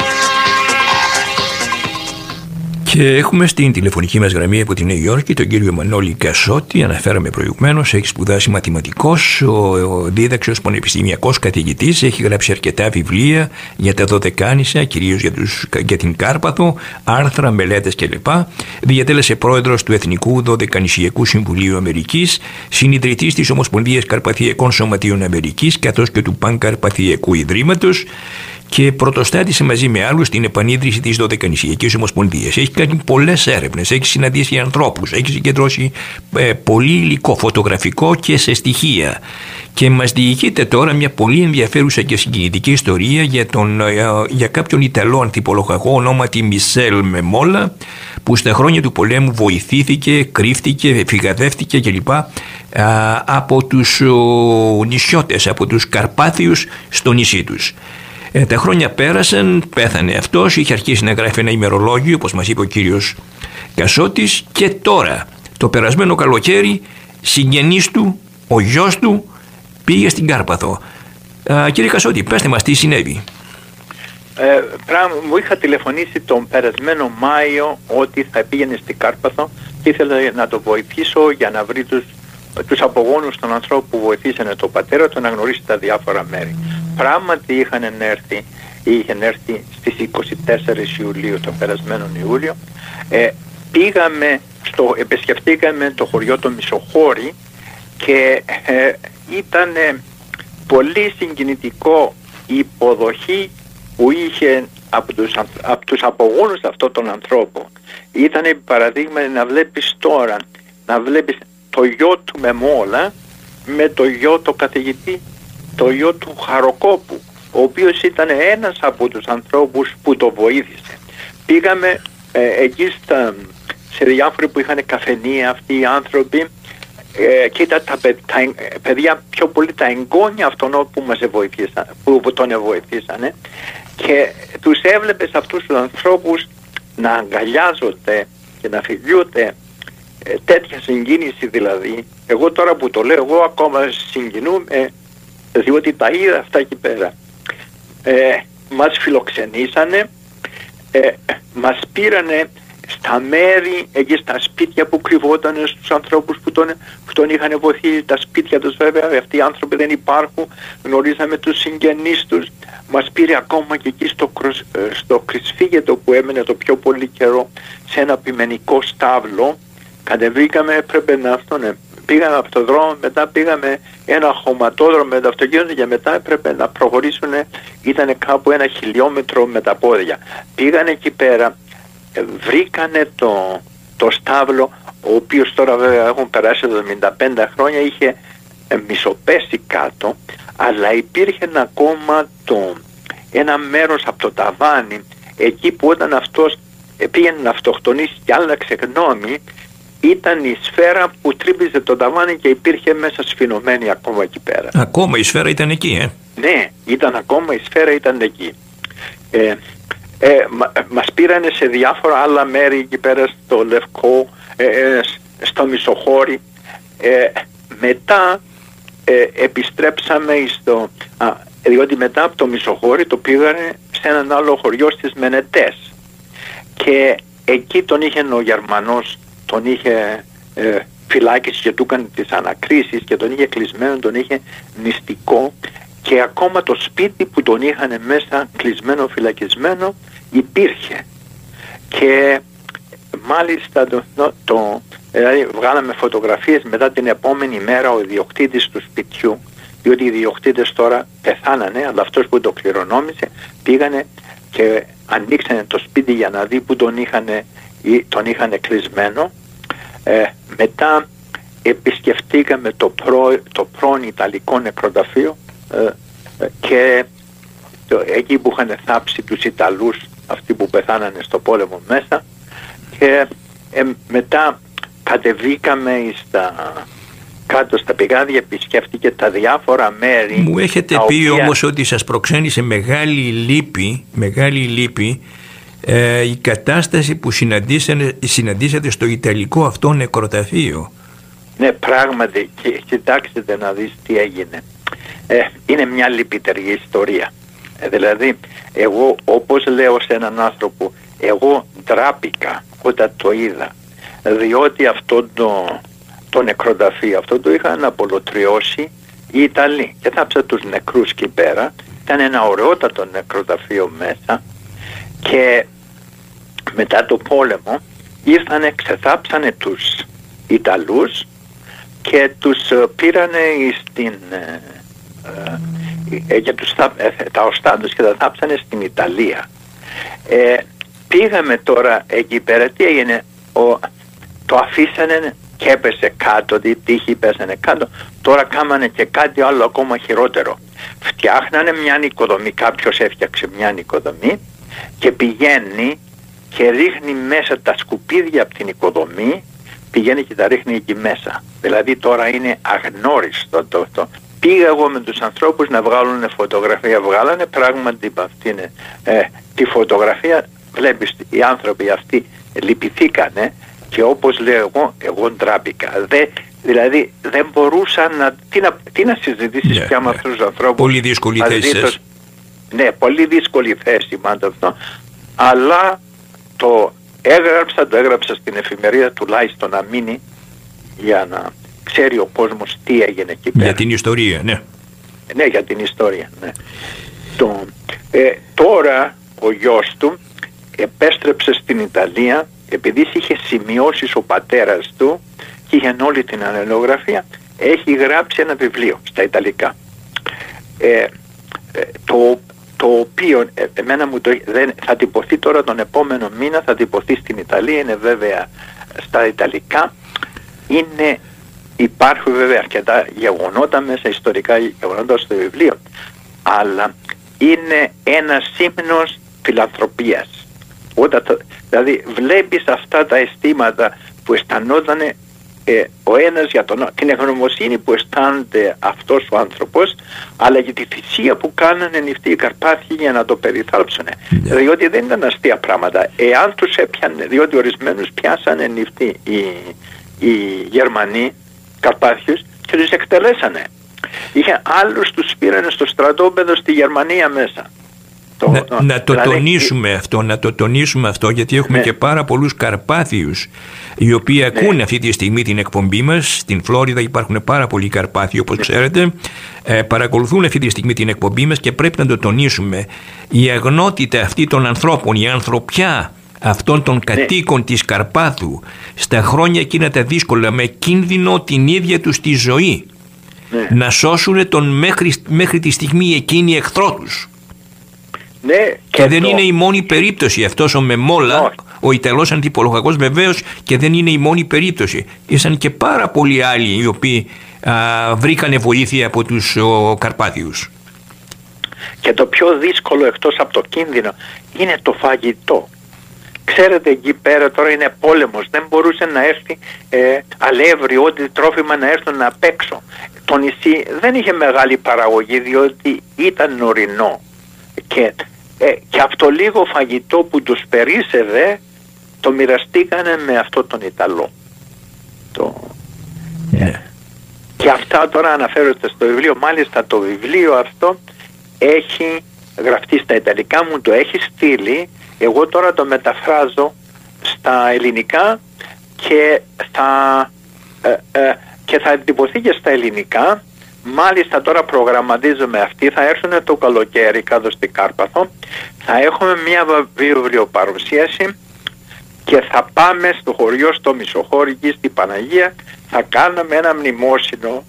Και έχουμε στην τηλεφωνική μας γραμμή από τη Νέα Υόρκη τον κύριο Μανώλη Κασότη. Αναφέραμε προηγουμένως, έχει σπουδάσει μαθηματικός, δίδαξε ως πανεπιστημιακός καθηγητής, έχει γράψει αρκετά βιβλία για τα Δωδεκάνησα, κυρίως για την Κάρπαθο, άρθρα, μελέτες κλπ. Διατέλεσε πρόεδρος του Εθνικού Δωδεκανησιακού Συμβουλίου Αμερικής, συνιδρυτής της Ομοσπονδίας Καρπαθιακών Σωματείων Αμερικής, καθώς και του Πανκαρπαθιακού Ιδρύματος, και πρωτοστάτησε μαζί με άλλους την επανίδρυση της Δωδεκανησιακής Ομοσπονδίας. Έχει κάνει πολλές έρευνες, έχει συναντήσει ανθρώπους, έχει συγκεντρώσει πολύ υλικό φωτογραφικό και σε στοιχεία. Και μας διηγείται τώρα μια πολύ ενδιαφέρουσα και συγκινητική ιστορία για κάποιον Ιταλό ανθιπολογαγό ονόματι Μισελ Μεμόλα, που στα χρόνια του πολέμου βοηθήθηκε, κρύφτηκε, φυγαδεύτηκε κλπ. Από τους νησιώτες, από τους Καρπάθιους στο νησί τους. Τα χρόνια πέρασαν, πέθανε αυτός, είχε αρχίσει να γράφει ένα ημερολόγιο, όπως μας είπε ο κύριος Κασότης, και τώρα, το περασμένο καλοκαίρι, συγγενής του, ο γιος του, πήγε στην Κάρπαθο. Κύριε Κασότη, πέστε μας τι συνέβη. Μου είχα τηλεφωνήσει τον περασμένο Μάιο ότι θα πήγαινε στην Κάρπαθο και ήθελα να το βοηθήσω για να βρει τους απογόνους των ανθρώπων που βοηθήσανε τον πατέρα του να γνωρίσει τα διάφορα μέρη. Πράγματι είχαν έρθει στις 24 Ιουλίου, τον περασμένο Ιούλιο. Επισκεφτήκαμε το χωριό το Μισοχώρι και ήταν πολύ συγκινητικό η υποδοχή που είχε από τους απογόνους αυτών των ανθρώπων. Ήταν παραδείγμα να βλέπεις τώρα, να βλέπεις το γιο του Μεμόλα με το γιο του καθηγητή, το γιο του Χαροκόπου, ο οποίος ήταν ένας από τους ανθρώπους που το βοήθησε. Πήγαμε εκεί σε διάφοροι που είχαν καφενεία αυτοί οι άνθρωποι και ήταν τα παιδιά, πιο πολύ τα εγγόνια αυτών που τον βοηθήσανε, και τους έβλεπες αυτούς τους ανθρώπους να αγκαλιάζονται και να φιλιούνται, τέτοια συγκίνηση δηλαδή. Εγώ τώρα που το λέω, εγώ ακόμα συγκινούμαι, διότι τα είδα αυτά εκεί πέρα. Μας φιλοξενήσανε, μας πήρανε στα μέρη, εκεί στα σπίτια που κρυβόταν, στους ανθρώπους που τον είχαν βοηθήσει, τα σπίτια τους βέβαια, αυτοί οι άνθρωποι δεν υπάρχουν, γνωρίζαμε τους συγγενείς τους, μας πήρε ακόμα και εκεί στο Κρυσφύγετο που έμενε το πιο πολύ καιρό, σε ένα ποιμενικό στάβλο, κατεβήκαμε, έπρεπε να πήγαμε από το δρόμο, μετά πήγαμε ένα χωματόδρομο με το αυτοκίνητο και μετά έπρεπε να προχωρήσουν, ήταν κάπου 1 χιλιόμετρο με τα πόδια. Πήγανε εκεί πέρα, βρήκανε το στάβλο, ο οποίος τώρα βέβαια έχουν περάσει 75 χρόνια, είχε μισοπέσει κάτω, αλλά υπήρχε ακόμα ένα μέρος από το ταβάνι, εκεί που όταν αυτός πήγαινε να αυτοκτονήσει και άλλαξε γνώμη, ήταν η σφαίρα που τρύπησε το ταβάνι και υπήρχε μέσα σφινωμένη ακόμα εκεί πέρα. Ακόμα η σφαίρα ήταν εκεί, Ναι, ήταν ακόμα η σφαίρα ήταν εκεί. Μας πήρανε σε διάφορα άλλα μέρη εκεί πέρα, στο Λευκό, στο Μισοχώρι. Μετά επιστρέψαμε διότι μετά από το Μισοχώρι το πήγανε σε έναν άλλο χωριό στις Μενετές και εκεί τον είχε ο Γερμανός, τον είχε φυλάκιση και του έκανε τις ανακρίσεις και τον είχε κλεισμένο, τον είχε νηστικό και ακόμα το σπίτι που τον είχαν μέσα κλεισμένο, φυλακισμένο υπήρχε και μάλιστα δηλαδή βγάλαμε φωτογραφίες μετά την επόμενη μέρα ο ιδιοκτήτης του σπιτιού, διότι οι ιδιοκτήτες τώρα πεθάνανε, αλλά αυτός που το κληρονόμησε πήγανε και ανοίξανε το σπίτι για να δει που τον είχαν κλεισμένο. Μετά επισκεφτήκαμε το πρώην Ιταλικό νεκροταφείο και εκεί που είχαν θάψει τους Ιταλούς, αυτοί που πεθάνανε στο πόλεμο μέσα, και μετά κατεβήκαμε κάτω στα πηγάδια, επισκέφτηκε τα διάφορα μέρη. Μου έχετε πει όμως ότι σας προξένησε μεγάλη λύπη η κατάσταση που συναντήσατε στο Ιταλικό αυτό νεκροταφείο. Ναι, πράγματι, κοιτάξτε να δεις τι έγινε. Είναι μια λυπητερή ιστορία. Δηλαδή, εγώ όπως λέω σε έναν άνθρωπο, εγώ ντράπηκα όταν το είδα, διότι αυτό το νεκροταφείο, αυτό το είχαν απολωτριώσει οι Ιταλοί και θάψα τους νεκρούς εκεί πέρα. Ήταν ένα ωραιότατο νεκροταφείο μέσα και μετά το πόλεμο ήρθανε, ξεθάψανε τους Ιταλούς και τους πήρανε και τα οστά τους και τα θάψανε στην Ιταλία. Πήγαμε τώρα εκεί πέρα, τι έγινε, το αφήσανε και έπεσε κάτω, η τύχη πέσανε κάτω. Τώρα κάμανε και κάτι άλλο ακόμα χειρότερο. Φτιάχνανε μια νοικοδομή, κάποιος έφτιαξε μια νοικοδομή και πηγαίνει και ρίχνει μέσα τα σκουπίδια από την οικοδομή, πηγαίνει και τα ρίχνει εκεί μέσα. Δηλαδή τώρα είναι αγνώριστο το. Πήγα εγώ με τους ανθρώπους να βγάλουν φωτογραφία, βγάλανε πράγματι αυτή τη φωτογραφία, βλέπεις οι άνθρωποι αυτοί λυπηθήκανε και όπως λέω εγώ ντράπηκα. Δηλαδή δεν μπορούσα τι να συζητήσεις πια με αυτούς τους ανθρώπους. Πολύ δύσκολη θέση. Ναι, πολύ δύσκολη θέση μάλλον αυτό. Αλλά το έγραψα στην εφημερίδα τουλάχιστον να μείνει για να ξέρει ο κόσμος τι έγινε εκεί πέρα. Για την ιστορία, ναι. Ναι, για την ιστορία, ναι. Τώρα ο γιος του επέστρεψε στην Ιταλία επειδή είχε σημειώσεις ο πατέρας του και είχε όλη την αλληλογραφία, έχει γράψει ένα βιβλίο στα Ιταλικά. Το οποίο εμένα θα τυπωθεί τώρα τον επόμενο μήνα, θα τυπωθεί στην Ιταλία, είναι βέβαια στα Ιταλικά. Υπάρχουν βέβαια αρκετά γεγονότα μέσα, ιστορικά γεγονότα στο βιβλίο, αλλά είναι ένα ύμνος φιλανθρωπίας. Δηλαδή βλέπεις αυτά τα αισθήματα που αισθανόταν ο ένας για την ευγνωμοσύνη που αισθάνεται αυτός ο άνθρωπος, αλλά για τη θυσία που κάνανε νηφτοί οι Καρπάθιοι για να το περιθάλψουν. Διότι δεν ήταν αστεία πράγματα. Εάν τους έπιανε, διότι ορισμένους πιάσανε νηφτοί οι Γερμανοί Καρπάθιους και τους εκτελέσανε. Είχε άλλους, τους πήρανε στο στρατόπεδο στη Γερμανία μέσα. Να το τονίσουμε αυτό, γιατί έχουμε και πάρα πολλούς Καρπάθιους οι οποίοι ακούνε αυτή τη στιγμή την εκπομπή μας. Στην Φλόριδα υπάρχουν πάρα πολλοί Καρπάθιοι, όπως ξέρετε, παρακολουθούν αυτή τη στιγμή την εκπομπή μας και πρέπει να το τονίσουμε. Η αγνότητα αυτή των ανθρώπων, η ανθρωπιά αυτών των κατοίκων της Καρπάθου στα χρόνια εκείνα τα δύσκολα, με κίνδυνο την ίδια τους τη ζωή, να σώσουν τον μέχρι τη στιγμή εκείνη εχθρό τους. Και δεν είναι η μόνη περίπτωση. Αυτός ο Μεμόλα, ο Ιταλός ανθιπολογαγός, βεβαίως, και δεν είναι η μόνη περίπτωση. Ήσαν και πάρα πολλοί άλλοι οι οποίοι βρήκανε βοήθεια από τους Καρπάθιους. Και το πιο δύσκολο εκτός από το κίνδυνο είναι το φαγητό. Ξέρετε, εκεί πέρα τώρα είναι πόλεμος, δεν μπορούσε να έρθει αλεύρι, ό,τι τρόφιμα να έρθουν απ' έξω. Το νησί δεν είχε μεγάλη παραγωγή, διότι ήταν ορεινό. Και αυτό λίγο φαγητό που τους περίσσευε το μοιραστήκανε με αυτό τον Ιταλό. Και αυτά τώρα αναφέρονται στο βιβλίο. Μάλιστα το βιβλίο αυτό έχει γραφτεί στα Ιταλικά, μου το έχει στείλει. Εγώ τώρα το μεταφράζω στα ελληνικά και θα εντυπωθεί και στα ελληνικά. Μάλιστα τώρα προγραμματίζουμε αυτή, θα έρθουν το καλοκαίρι κάτω στην Κάρπαθο, θα έχουμε μια βιβλιοπαρουσίαση και θα πάμε στο χωριό, στο Μισοχώρι, εκεί στην Παναγία, θα κάνουμε ένα μνημόσυνο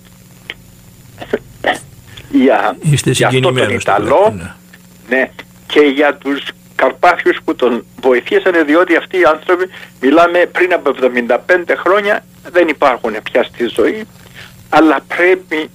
για αυτόν τον Ιταλό, και για τους Καρπάθιους που τον βοηθήσανε, διότι αυτοί οι άνθρωποι, μιλάμε πριν από 75 χρόνια, δεν υπάρχουν πια στη ζωή, αλλά πρέπει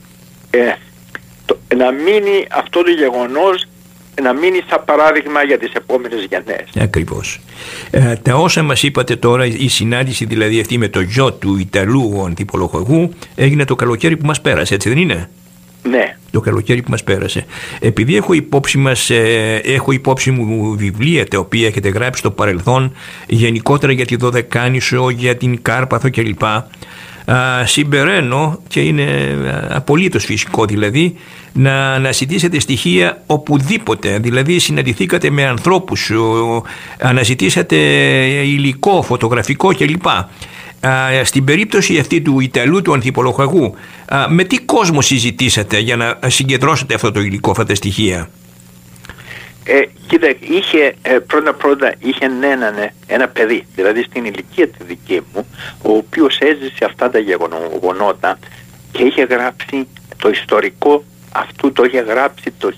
να μείνει αυτό το γεγονός, να μείνει σαν παράδειγμα για τις επόμενες γενναίες. Ακριβώς. Τα όσα μας είπατε τώρα, η συνάντηση δηλαδή αυτή με το γιο του Ιταλού ανθιπολογαγού, έγινε το καλοκαίρι που μας πέρασε, έτσι δεν είναι? Ναι. Το καλοκαίρι που μας πέρασε. Επειδή έχω υπόψη μου βιβλία τα οποία έχετε γράψει στο παρελθόν, γενικότερα για τη Δωδεκάνησο, για την Κάρπαθο κλπ. Συμπεραίνω, και είναι απολύτως φυσικό δηλαδή, να αναζητήσετε στοιχεία οπουδήποτε. Δηλαδή συναντηθήκατε με ανθρώπους, αναζητήσατε υλικό, φωτογραφικό κλπ. Στην περίπτωση αυτή του Ιταλού του ανθιπολογαγού, με τι κόσμο συζητήσατε για να συγκεντρώσετε αυτό το υλικό, αυτά τα στοιχεία? Κοίτα, είχε πρώτα είχε ένα παιδί, δηλαδή στην ηλικία τη δική μου, ο οποίος έζησε αυτά τα γεγονότα και είχε γράψει το ιστορικό αυτού, το είχε γράψει το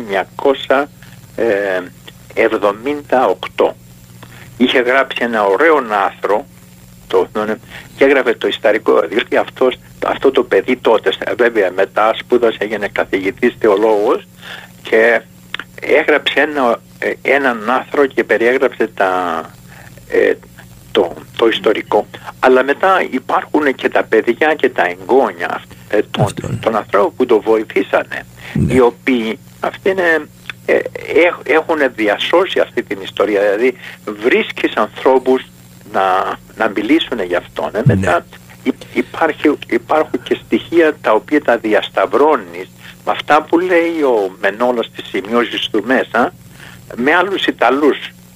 1978. Είχε γράψει ένα ωραίο άθρο και έγραφε το ιστορικό, διότι αυτό το παιδί τότε, βέβαια μετά σπούδασε, έγινε καθηγητής θεολόγος και έγραψε έναν άθρο και περιέγραψε το ιστορικό. Αλλά μετά υπάρχουν και τα παιδιά και τα εγγόνια των ανθρώπων που το βοηθήσανε, οι οποίοι αυτοί έχουν διασώσει αυτή την ιστορία. Δηλαδή βρίσκεις ανθρώπους να μιλήσουν γι' αυτό. Μετά υπάρχουν και στοιχεία τα οποία τα διασταυρώνεις με αυτά που λέει ο Μενόλας στις σημειώσεις του μέσα, με άλλους Ιταλούς.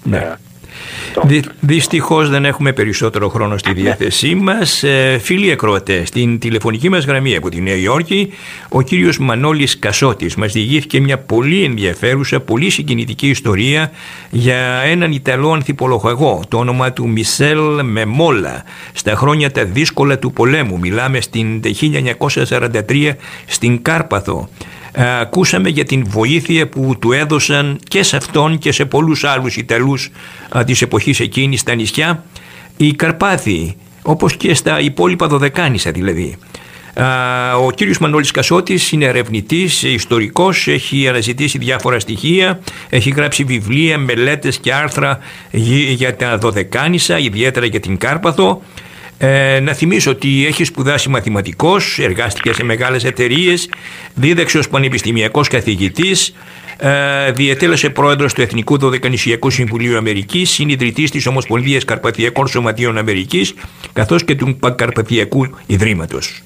Δυστυχώς δεν έχουμε περισσότερο χρόνο στη διάθεσή μας. Φίλοι ακροατές, στην τηλεφωνική μας γραμμή από τη Νέα Υόρκη, ο κύριος Μανώλης Κασώτης μας διηγήθηκε μια πολύ ενδιαφέρουσα, πολύ συγκινητική ιστορία για έναν Ιταλό ανθιπολογαγό, το όνομα του Μισελ Μεμόλα, στα χρόνια τα δύσκολα του πολέμου. Μιλάμε στην 1943 στην Κάρπαθο. Ακούσαμε για την βοήθεια που του έδωσαν και σε αυτόν και σε πολλούς άλλους Ιταλούς της εποχής εκείνης στα νησιά οι Καρπάθιοι, όπως και στα υπόλοιπα Δωδεκάνησα δηλαδή. Ο κύριος Μανώλης Κασώτης είναι ερευνητής, ιστορικός, έχει αναζητήσει διάφορα στοιχεία, έχει γράψει βιβλία, μελέτες και άρθρα για τα Δωδεκάνησα, ιδιαίτερα για την Κάρπαθο. Να θυμίσω ότι έχει σπουδάσει μαθηματικός, εργάστηκε σε μεγάλες εταιρείες, δίδαξε ως πανεπιστημιακός καθηγητής, διετέλεσε πρόεδρος του Εθνικού Δωδεκανησιακού Συμβουλίου Αμερικής, συνιδρυτής της Ομοσπονδίας Καρπαθιακών Σωματείων Αμερικής, καθώς και του Παγκαρπαθιακού Ιδρύματος.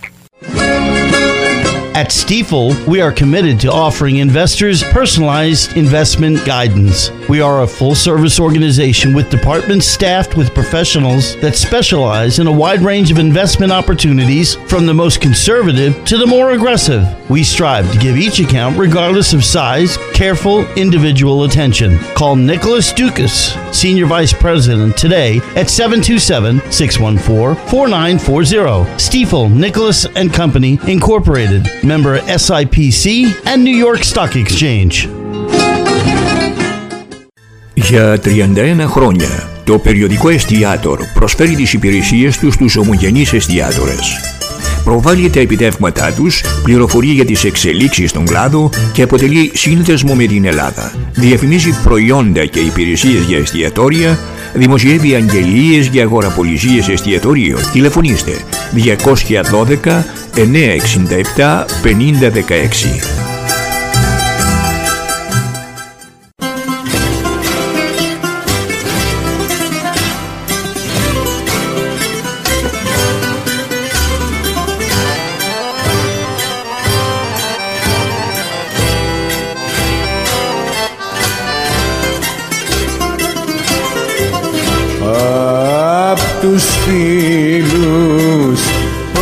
At Stifel, we are committed to offering investors personalized investment guidance. We are a full-service organization with departments staffed with professionals that specialize in a wide range of investment opportunities, from the most conservative to the more aggressive. We strive to give each account, regardless of size, careful individual attention. Call Nicholas Dukas, Senior Vice President, today at 727-614-4940. Stifel, Nicholas and Company, Incorporated. Member SIPC and New York Stock Exchange. Για 31 χρόνια, το περιοδικό Εστιάτορ προσφέρει τις υπηρεσίες του στους ομογενείς εστιάτορες. Προβάλλει τα επιτεύγματά τους, πληροφορεί για τις εξελίξεις στον κλάδο και αποτελεί σύνδεσμο με την Ελλάδα. Διαφημίζει προϊόντα και υπηρεσίες για εστιατόρια, δημοσιεύει αγγελίες για αγοραπολισίες εστιατορίων. Τηλεφωνήστε 212 967 5016. Απ' τους φίλους που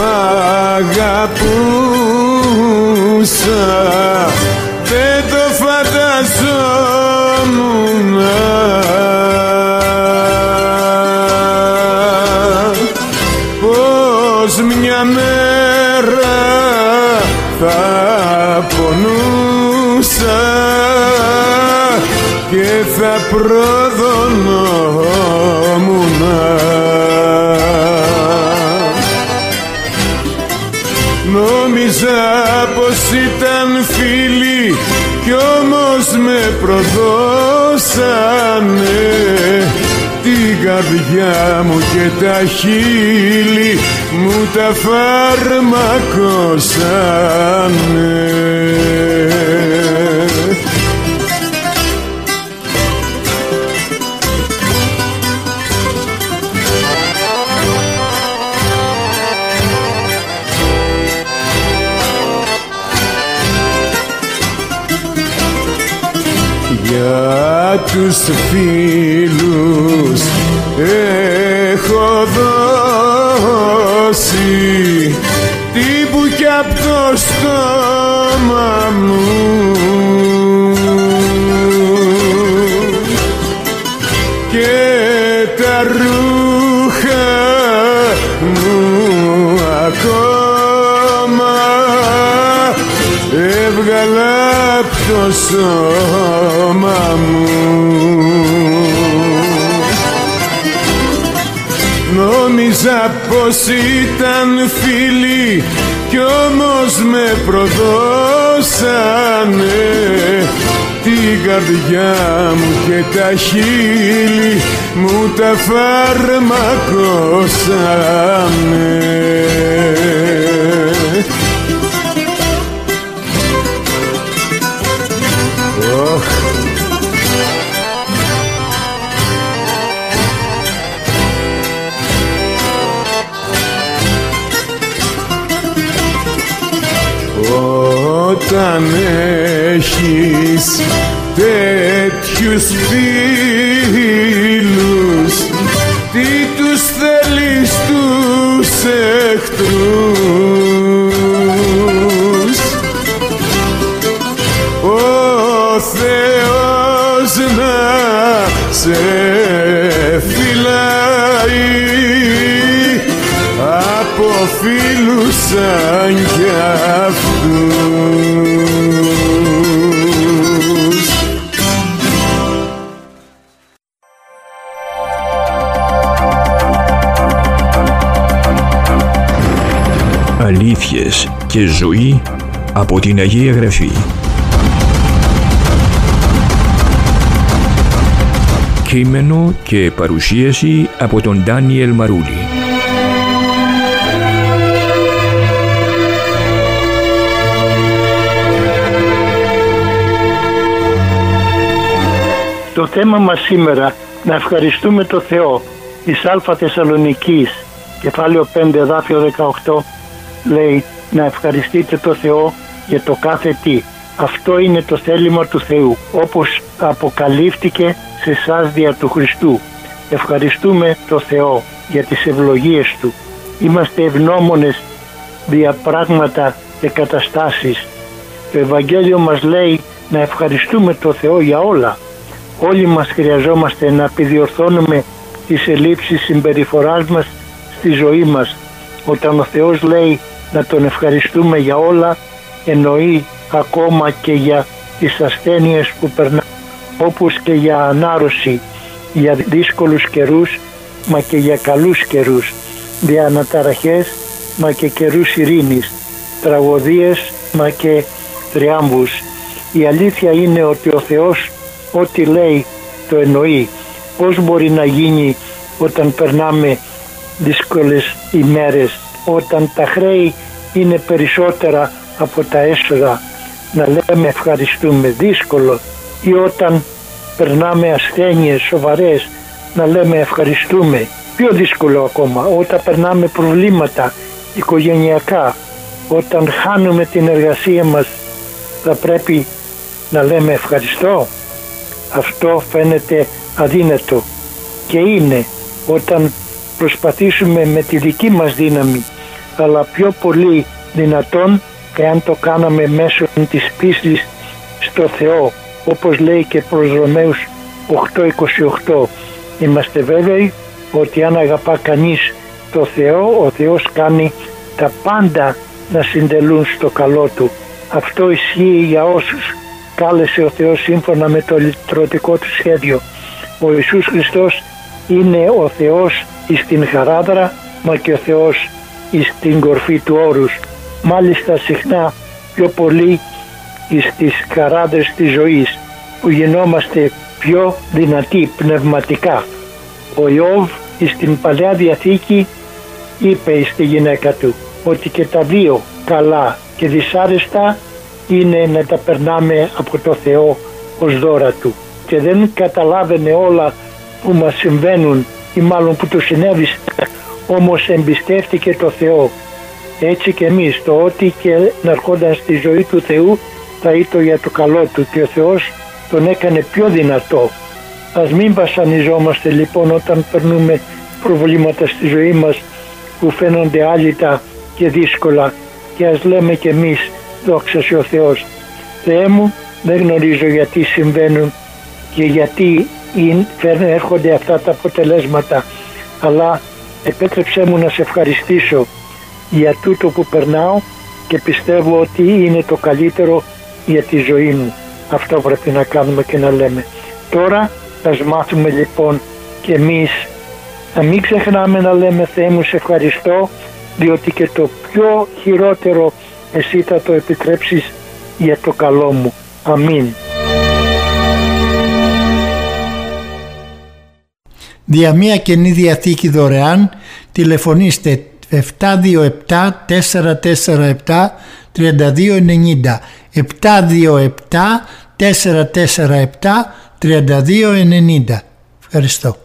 αγαπούσα δεν το φανταζόμουν, πως μια μέρα θα πονούσα και θα προδωνόμουν. Νόμιζα πως ήταν φίλοι κι όμως με προδώσανε την καρδιά μου και τα χείλη μου τα φαρμακώσανε. Για τους φίλους έχω δώσει τύπου κι απ' το στόμα μου, και τα ρούχα μου ακόμα έβγαλα απ' το σώμα μου. Νόμιζα πως ήταν φίλοι κι όμως με προδώσανε την καρδιά μου και τα χείλη μου τα φαρμακώσανε. Όταν έχεις τέτοιους φίλους, τι τους θέλεις τους εχθρούς? Ο Θεός να σε φυλάει από φίλους σαν κι αυτούς. Αλήθειες και ζωή από την Αγία Γραφή. Κείμενο και παρουσίαση από τον Ντάνιελ Μαρούλη. Το θέμα μας σήμερα, να ευχαριστούμε το Θεό της Α Θεσσαλονικής, κεφάλαιο 5, εδάφιο 18, λέει να ευχαριστείτε το Θεό για το κάθε τι. Αυτό είναι το θέλημα του Θεού, όπως αποκαλύφθηκε σε εσάς δια του Χριστού. Ευχαριστούμε το Θεό για τις ευλογίες Του. Είμαστε ευγνώμονες δια πράγματα και καταστάσεις. Το Ευαγγέλιο μας λέει να ευχαριστούμε το Θεό για όλα. Όλοι μας χρειαζόμαστε να επιδιορθώνουμε τις ελλείψεις συμπεριφοράς μας στη ζωή μας. Όταν ο Θεός λέει να Τον ευχαριστούμε για όλα, εννοεί ακόμα και για τις ασθένειες που περνάμε, όπως και για ανάρρωση, για δύσκολους καιρούς, μα και για καλούς καιρούς, για αναταραχές, μα και καιρούς ειρήνης, τραγωδίες, μα και θριάμβους. Η αλήθεια είναι ότι ο Θεός ό,τι λέει το εννοεί. Πώς μπορεί να γίνει όταν περνάμε δύσκολες ημέρες, όταν τα χρέη είναι περισσότερα από τα έσοδα, να λέμε ευχαριστούμε? Δύσκολο. Ή όταν περνάμε ασθένειες σοβαρές, να λέμε ευχαριστούμε? Πιο δύσκολο ακόμα. Όταν περνάμε προβλήματα οικογενειακά, όταν χάνουμε την εργασία μας, θα πρέπει να λέμε ευχαριστώ? Αυτό φαίνεται αδύνατο και είναι όταν προσπαθήσουμε με τη δική μας δύναμη, αλλά πιο πολύ δυνατόν εάν το κάναμε μέσω της πίστης στο Θεό, όπως λέει και προς Ρωμαίους 8:28. Είμαστε βέβαιοι ότι αν αγαπά κανείς το Θεό, ο Θεός κάνει τα πάντα να συντελούν στο καλό του. Αυτό ισχύει για όσους κάλεσε ο Θεός σύμφωνα με το λυτρωτικό του σχέδιο. Ο Ιησούς Χριστός είναι ο Θεός εις την χαράδρα, μα και ο Θεός εις την κορφή του όρους. Μάλιστα συχνά πιο πολύ εις τις χαράδρες της ζωής, που γινόμαστε πιο δυνατοί πνευματικά. Ο Ιώβ εις την Παλαιά Διαθήκη είπε στη γυναίκα του ότι και τα δύο καλά και δυσάρεστα είναι να τα περνάμε από το Θεό ως δώρα Του, και δεν καταλάβαινε όλα που μας συμβαίνουν ή μάλλον που του συνέβησε, όμως εμπιστεύτηκε το Θεό. Έτσι και εμείς το ό,τι και να ερχόταν στη ζωή του Θεού θα ήταν για το καλό Του και ο Θεός τον έκανε πιο δυνατό. Ας μην βασανιζόμαστε λοιπόν όταν περνούμε προβλήματα στη ζωή μας που φαίνονται άλυτα και δύσκολα, και ας λέμε και εμείς δόξα σε ο Θεός. Θεέ μου, δεν γνωρίζω γιατί συμβαίνουν και γιατί έρχονται αυτά τα αποτελέσματα, αλλά επέτρεψέ μου να σε ευχαριστήσω για τούτο που περνάω και πιστεύω ότι είναι το καλύτερο για τη ζωή μου. Αυτό πρέπει να κάνουμε και να λέμε. Τώρα ας μάθουμε λοιπόν και εμείς να μην ξεχνάμε να λέμε Θεέ μου σε ευχαριστώ, διότι και το πιο χειρότερο Εσύ θα το επιτρέψεις για το καλό μου. Αμήν. Δια μία Καινή Διαθήκη δωρεάν τηλεφωνήστε 727-447-3290, 727-447-3290. Ευχαριστώ.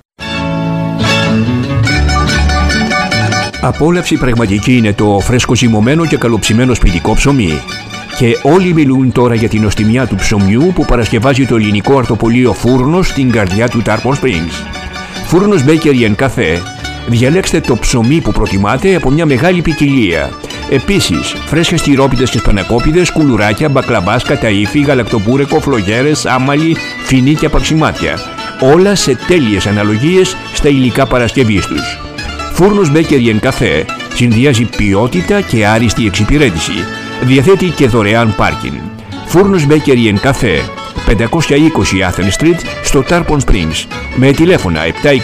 Απόλαυση πραγματική είναι το φρέσκο ζυμωμένο και καλοψημένο σπιτικό ψωμί. Και όλοι μιλούν τώρα για την νοστιμιά του ψωμιού που παρασκευάζει το ελληνικό αρτοπολείο Φούρνος στην καρδιά του Tarpon Springs. Φούρνος Bakery & Café. Διαλέξτε το ψωμί που προτιμάτε από μια μεγάλη ποικιλία. Επίσης, φρέσκες τυρόπιτες και σπανακόπιδες, κουλουράκια, μπακλαβάς, καταΐφι, γαλακτοπούρεκο, φλογέρες, άμαλι, φινί και απαξιμάτια. Όλα σε τέλειες αναλογίες στα υλικά παρασκευής τους. Φούρνος Bakery & Café συνδυάζει ποιότητα και άριστη εξυπηρέτηση. Διαθέτει και δωρεάν πάρκινγκ. Φούρνος Bakery & Café, 520 Athens Street στο Tarpon Springs, με τηλέφωνα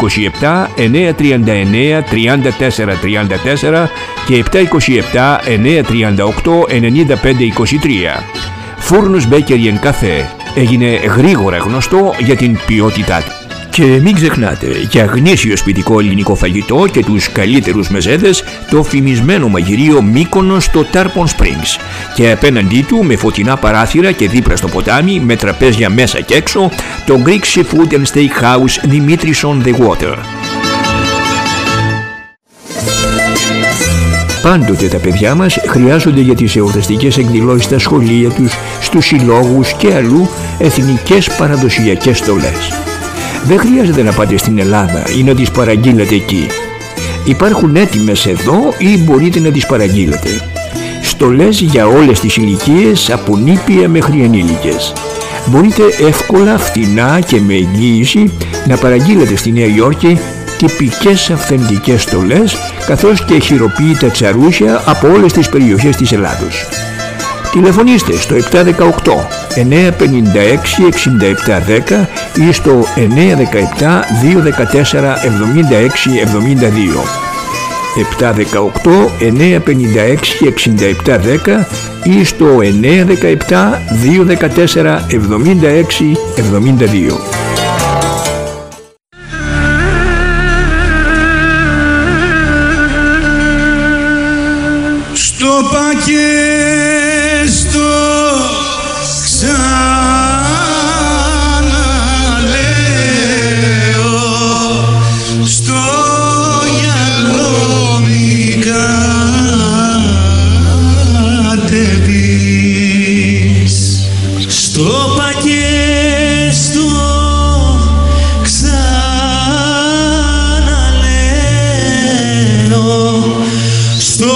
727-939-3434 και 727-938-9523. Φούρνος Bakery & Café έγινε γρήγορα γνωστό για την ποιότητά του. Και μην ξεχνάτε, για γνήσιο σπιτικό ελληνικό φαγητό και τους καλύτερους μεζέδες, το φημισμένο μαγειρίο Μύκονος στο Tarpon Springs. Και απέναντί του, με φωτεινά παράθυρα και δίπλα στο ποτάμι, με τραπέζια μέσα και έξω, το Greek Seafood and Steakhouse Dimitris on the Water. Πάντοτε τα παιδιά μας χρειάζονται για τις εορταστικές εκδηλώσεις στα σχολεία τους, στους συλλόγους και αλλού εθνικές παραδοσιακές στολές. Δεν χρειάζεται να πάτε στην Ελλάδα ή να τις παραγγείλετε εκεί. Υπάρχουν έτοιμες εδώ ή μπορείτε να τις παραγγείλετε. Στολές για όλες τις ηλικίες, από νήπια μέχρι ενήλικες. Μπορείτε εύκολα, φθηνά και με εγγύηση να παραγγείλετε στη Νέα Υόρκη τυπικές αυθεντικές στολές, καθώς και χειροποίητα τσαρούσια από όλες τις περιοχές της Ελλάδος. Τηλεφωνήστε στο 718 956 6710 ή στο 917 214 76 72. 718 956 6710 ή στο 917 214 76 72. Στο πακέστο ξαναλέω, στο γυαλό μη κατεβείς. Στο πακέστο ξαναλέω, στο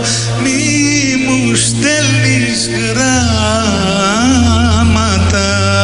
στέλνεις γράμματα.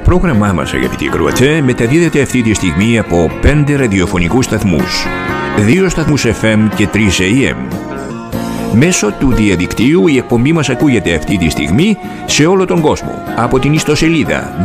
πρόγραμμά μας, αγαπητοί ακροατέ, μεταδίδεται αυτή τη στιγμή από 5 ραδιοφωνικούς σταθμούς, 2 σταθμούς FM και 3 AM. Μέσω του διαδικτύου η εκπομπή μας ακούγεται αυτή τη στιγμή σε όλο τον κόσμο από την ιστοσελίδα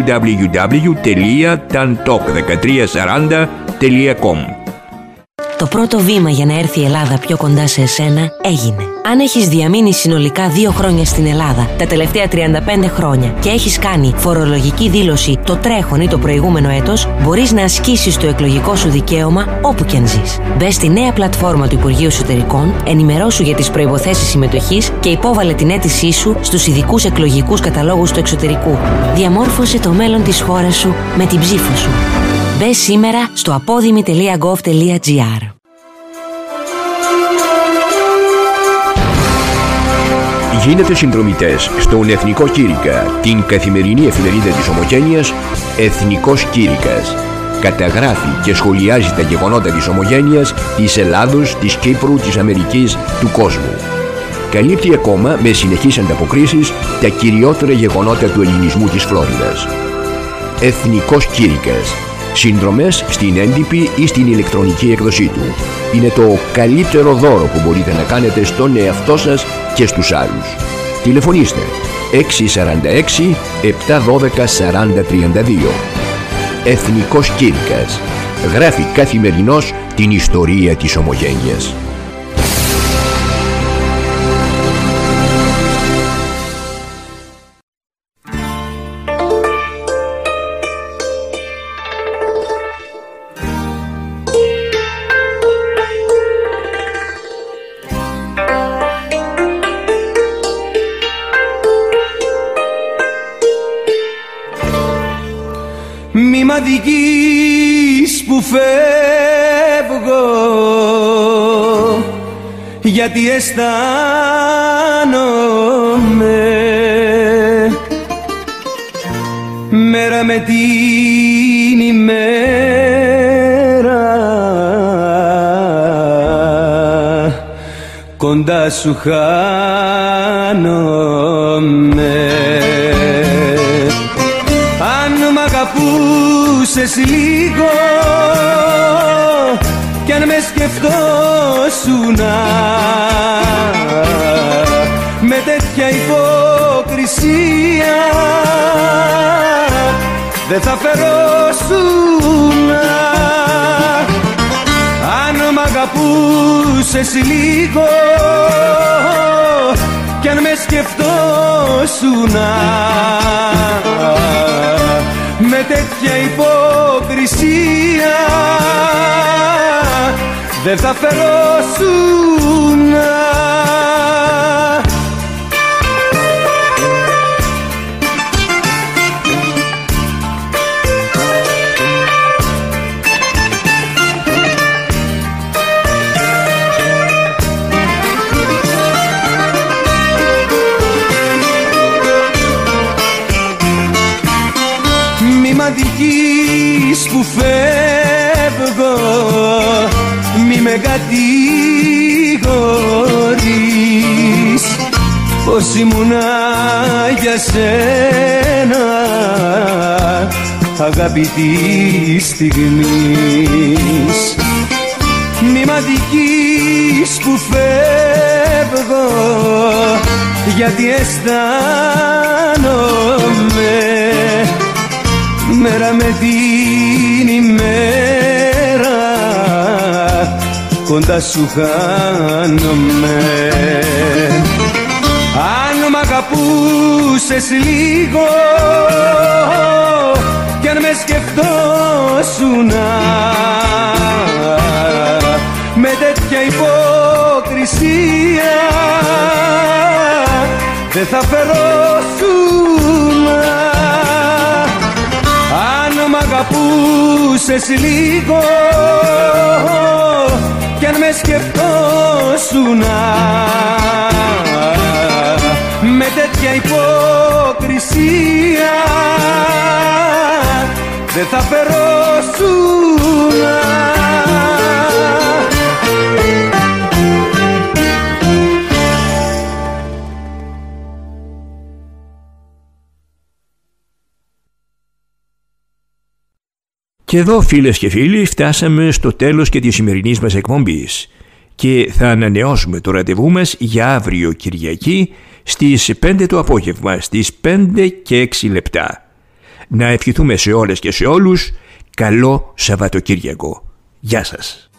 www.tantalk1340.com. Το πρώτο βήμα για να έρθει η Ελλάδα πιο κοντά σε εσένα έγινε. Αν έχεις διαμείνει συνολικά 2 χρόνια στην Ελλάδα τα τελευταία 35 χρόνια και έχεις κάνει φορολογική δήλωση το τρέχον ή το προηγούμενο έτος, μπορείς να ασκήσεις το εκλογικό σου δικαίωμα όπου και αν ζεις. Μπες στη νέα πλατφόρμα του Υπουργείου Εσωτερικών, ενημερώσου για τις προϋποθέσεις συμμετοχής και υπόβαλε την αίτησή σου στους ειδικούς εκλογικούς καταλόγους του εξωτερικού. Διαμόρφωσε το μέλλον της χώρας σου με την ψήφο σου. Μπες σήμερα στο apodimi.gov.gr. Γίνετε συνδρομητές στον Εθνικό Κήρυκα, την καθημερινή εφημερίδα της Ομογένειας Εθνικός Κήρυκας. Καταγράφει και σχολιάζει τα γεγονότα της Ομογένειας, της Ελλάδος, της Κύπρου, της Αμερικής, του κόσμου. Καλύπτει ακόμα με συνεχείς ανταποκρίσεις τα κυριότερα γεγονότα του ελληνισμού της Φλόριδας. Εθνικός Κήρυκας. Συνδρομές στην έντυπη ή στην ηλεκτρονική έκδοσή του. Είναι το καλύτερο δώρο που μπορείτε να κάνετε στον εαυτό σας και στους άλλους. Τηλεφωνήστε 646 712 4032. Εθνικός Κήρυκας. Γράφει καθημερινώς την ιστορία της Ομογένειας. Μη μ' αδικείς που φεύγω, γιατί αισθάνομαι μέρα με την ημέρα κοντά σου χάνομαι. Αγαπούσες λίγο κι αν με σκεφτόσουνα με τέτοια υποκρισία δεν θα φερόσουνα. Αν μ' αγαπούσες λίγο κι αν με σκεφτόσουνα με τέτοια υποκρισία δεν θα φερόσουνα. Αδικείς που φεύγω, μη με κατηγορείς πως ήμουνα για σένα αγάπη της στιγμής. Μη μ' αδικείς που φεύγω, γιατί αισθάνομαι μέρα με την ημέρα κοντά σου χάνομαι. Αν μ' αγαπούσες λίγο κι αν με σκεφτόσουνα με τέτοια υποκρισία δεν θα φερόσουνα. Αν μ' αγαπούσες λίγο κι αν με σκεφτόσουνα με τέτοια υποκρισία δεν θα φερόσουνα. Και εδώ, φίλες και φίλοι, φτάσαμε στο τέλος και της σημερινής μας εκπομπής και θα ανανεώσουμε το ραντεβού μας για αύριο Κυριακή στις 5 το απόγευμα, στις 5 και 6 λεπτά. Να ευχηθούμε σε όλες και σε όλους καλό Σαββατοκύριακο. Γεια σας.